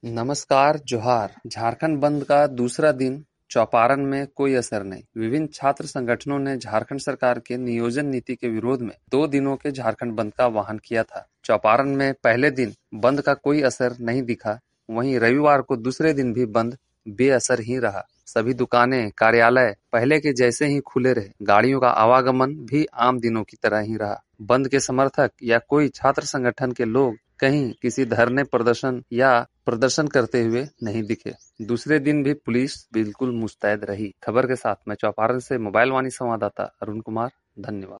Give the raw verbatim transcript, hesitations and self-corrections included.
नमस्कार जोहार। झारखंड बंद का दूसरा दिन, चौपारण में कोई असर नहीं। विभिन्न छात्र संगठनों ने झारखंड सरकार के नियोजन नीति के विरोध में दो दिनों के झारखंड बंद का आह्वान किया था। चौपारण में पहले दिन बंद का कोई असर नहीं दिखा, वहीं रविवार को दूसरे दिन भी बंद बेअसर ही रहा। सभी दुकानें, कार्यालय पहले के जैसे ही खुले रहे। गाड़ियों का आवागमन भी आम दिनों की तरह ही रहा। बंद के समर्थक या कोई छात्र संगठन के लोग कहीं किसी धरने प्रदर्शन या प्रदर्शन करते हुए नहीं दिखे। दूसरे दिन भी पुलिस बिल्कुल मुस्तैद रही। खबर के साथ मैं चौपारण से मोबाइल वाणी संवाददाता अरुण कुमार, धन्यवाद।